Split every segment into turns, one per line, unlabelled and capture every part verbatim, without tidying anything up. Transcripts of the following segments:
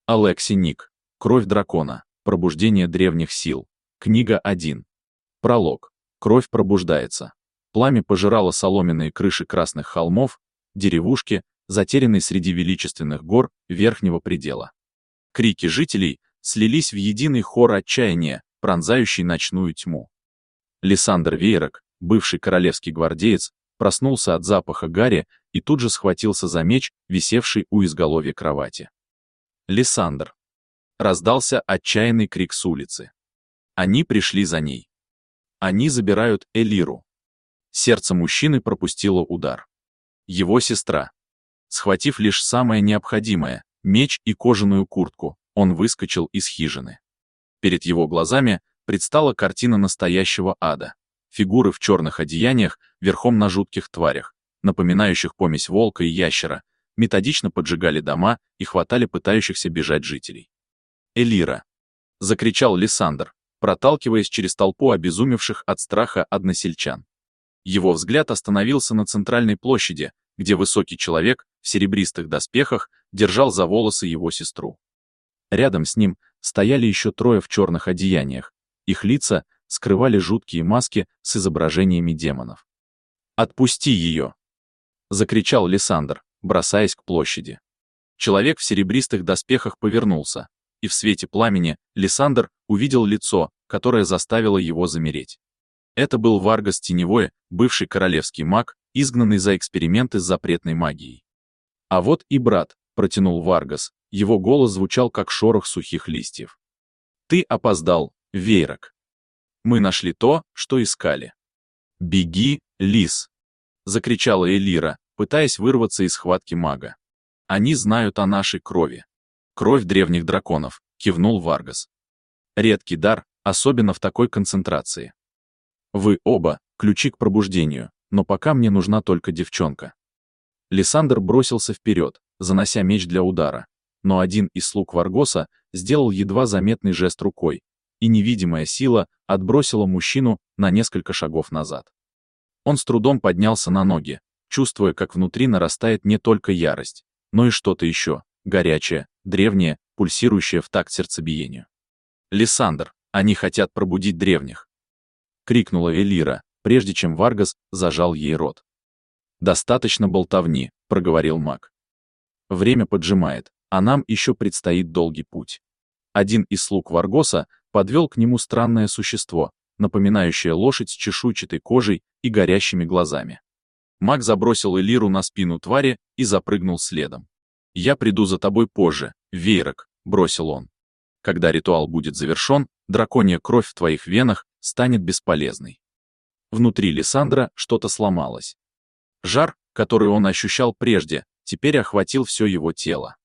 Алекси Ник. Кровь дракона. Пробуждение древних сил. Книга один. Пролог. Кровь пробуждается. Пламя пожирало соломенные крыши красных холмов, деревушки, затерянной среди величественных гор верхнего предела. Крики жителей слились в единый хор отчаяния, пронзающий ночную тьму. Лиссандр Веерок, бывший королевский гвардеец, проснулся от запаха гари и тут же схватился за меч, висевший у изголовья кровати. «Лиссандр!» Раздался отчаянный крик с улицы. Они пришли за ней. Они забирают Элиру. Сердце мужчины пропустило удар. Его сестра. Схватив лишь самое необходимое — меч и кожаную куртку, он выскочил из хижины. Перед его глазами предстала картина настоящего ада. Фигуры в черных одеяниях, верхом на жутких тварях, напоминающих помесь волка и ящера, методично поджигали дома и хватали пытающихся бежать жителей. «Элира!» — закричал Лиссандр, проталкиваясь через толпу обезумевших от страха односельчан. Его взгляд остановился на центральной площади, где высокий человек в серебристых доспехах держал за волосы его сестру. Рядом с ним стояли еще трое в черных одеяниях. Их лица скрывали жуткие маски с изображениями демонов. «Отпусти ее!» — закричал Лиссандр, бросаясь к площади. Человек в серебристых доспехах повернулся, и в свете пламени Лиссандр увидел лицо, которое заставило его замереть. Это был Варгас Теневой, бывший королевский маг, изгнанный за эксперименты с запретной магией. «А вот и брат», — протянул Варгас, его голос звучал как шорох сухих листьев. «Ты опоздал, Веерок. Мы нашли то, что искали». «Беги, лис!» — закричала Элира, пытаясь вырваться из схватки мага. «Они знают о нашей крови». «Кровь древних драконов», — кивнул Варгас. «Редкий дар, особенно в такой концентрации. Вы оба — ключи к пробуждению, но пока мне нужна только девчонка». Лиссандр бросился вперед, занося меч для удара, но один из слуг Варгоса сделал едва заметный жест рукой, и невидимая сила отбросила мужчину на несколько шагов назад. Он с трудом поднялся на ноги, чувствуя, как внутри нарастает не только ярость, но и что-то еще, горячее, древнее, пульсирующее в такт сердцебиению. «Лиссандр, они хотят пробудить древних!» — крикнула Элира, прежде чем Варгас зажал ей рот. «Достаточно болтовни», — проговорил маг. «Время поджимает, а нам еще предстоит долгий путь». Один из слуг Варгоса подвел к нему странное существо, напоминающее лошадь с чешуйчатой кожей и горящими глазами. Маг забросил Элиру на спину твари и запрыгнул следом. «Я приду за тобой позже, Веерок», — бросил он. «Когда ритуал будет завершен, драконья кровь в твоих венах станет бесполезной». Внутри Лиссандра что-то сломалось. Жар, который он ощущал прежде, теперь охватил все его тело.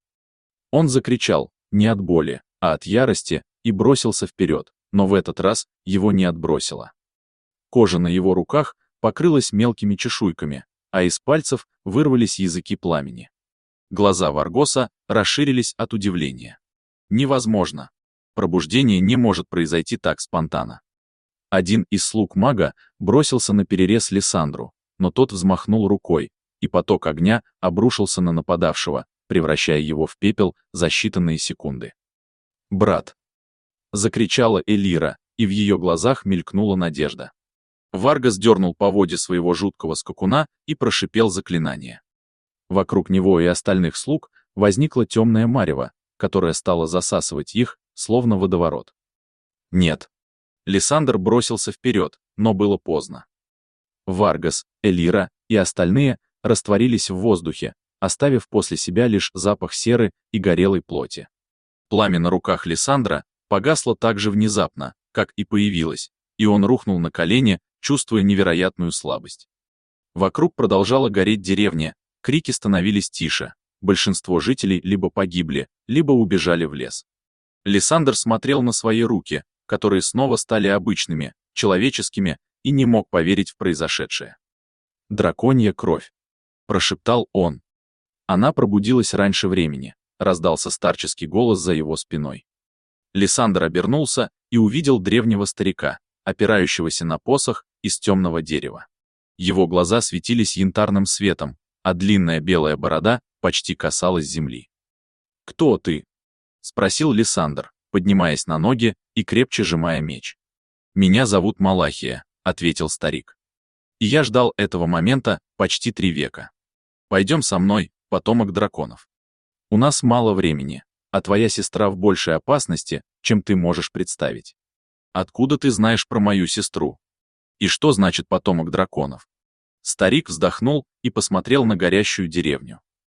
Он закричал, не от боли, а от ярости, и бросился вперед, но в этот раз его не отбросило. Кожа на его руках покрылась мелкими чешуйками, а из пальцев вырвались языки пламени. Глаза Варгоса расширились от удивления. Невозможно. Пробуждение не может произойти так спонтанно. Один из слуг мага бросился на перерез Лиссандру, но тот взмахнул рукой, и поток огня обрушился на нападавшего, превращая его в пепел за считанные секунды. «Брат!» — закричала Элира, и в ее глазах мелькнула надежда. Варгас дернул поводья своего жуткого скакуна и прошипел заклинание. Вокруг него и остальных слуг возникла темная марево, которая стала засасывать их, словно водоворот. «Нет!» Лиссандр бросился вперед, но было поздно. Варгас, Элира и остальные растворились в воздухе, оставив после себя лишь запах серы и горелой плоти. Пламя на руках Лиссандра погасло так же внезапно, как и появилось, и он рухнул на колени, чувствуя невероятную слабость. Вокруг продолжала гореть деревня, крики становились тише, большинство жителей либо погибли, либо убежали в лес. Лиссандр смотрел на свои руки, которые снова стали обычными, человеческими, и не мог поверить в произошедшее. «Драконья кровь», — прошептал он. Она пробудилась раньше времени, раздался старческий голос за его спиной. Лиссандр обернулся и увидел древнего старика, опирающегося на посох из темного дерева. Его глаза светились янтарным светом, а длинная белая борода почти касалась земли. «Кто ты?» — спросил Лиссандр, поднимаясь на ноги и крепче сжимая меч. «Меня зовут Малахия», — ответил старик. «И я ждал этого момента почти три века. Пойдем со мной, потомок драконов. У нас мало времени, а твоя сестра в большей опасности, чем ты можешь представить. Откуда ты знаешь про мою сестру? И что значит потомок драконов?» Старик вздохнул и посмотрел на горящую деревню.